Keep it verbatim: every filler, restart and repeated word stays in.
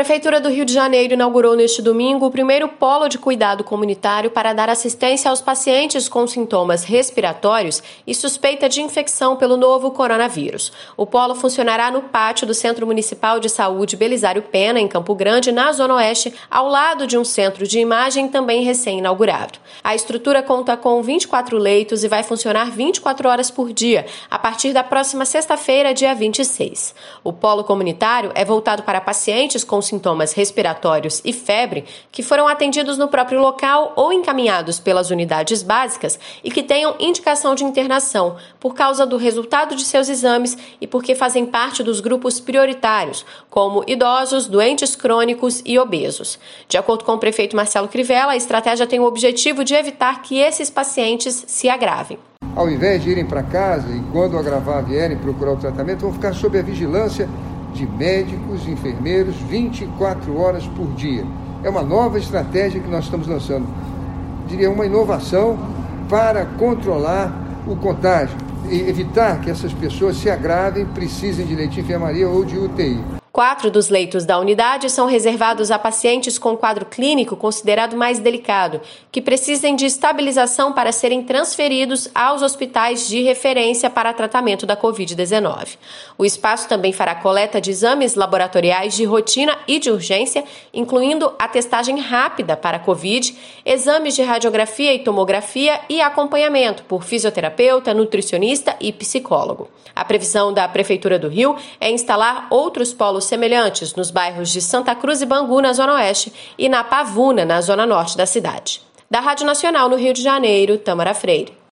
Prefeitura do Rio de Janeiro inaugurou neste domingo o primeiro polo de cuidado comunitário para dar assistência aos pacientes com sintomas respiratórios e suspeita de infecção pelo novo coronavírus. O polo funcionará no pátio do Centro Municipal de Saúde Belisário Pena, em Campo Grande, na Zona Oeste, ao lado de um centro de imagem também recém-inaugurado. A estrutura conta com vinte e quatro leitos e vai funcionar vinte e quatro horas por dia, a partir da próxima sexta-feira, dia vinte e seis. O polo comunitário é voltado para pacientes com sintomas respiratórios e febre que foram atendidos no próprio local ou encaminhados pelas unidades básicas e que tenham indicação de internação por causa do resultado de seus exames e porque fazem parte dos grupos prioritários, como idosos, doentes crônicos e obesos. De acordo com o prefeito Marcelo Crivella, a estratégia tem o objetivo de evitar que esses pacientes se agravem. Ao invés de irem para casa e, quando agravar, vierem procurar o tratamento, vão ficar sob a vigilância de médicos, enfermeiros, vinte e quatro horas por dia. É uma nova estratégia que nós estamos lançando. Diria, uma inovação para controlar o contágio e evitar que essas pessoas se agravem, precisem de leite de enfermaria ou de U T I. Quatro dos leitos da unidade são reservados a pacientes com quadro clínico considerado mais delicado, que precisem de estabilização para serem transferidos aos hospitais de referência para tratamento da covid dezenove. O espaço também fará coleta de exames laboratoriais de rotina e de urgência, incluindo a testagem rápida para a Covid, exames de radiografia e tomografia e acompanhamento por fisioterapeuta, nutricionista e psicólogo. A previsão da Prefeitura do Rio é instalar outros polos semelhantes nos bairros de Santa Cruz e Bangu, na Zona Oeste, e na Pavuna, na Zona Norte da cidade. Da Rádio Nacional no Rio de Janeiro, Tamara Freire.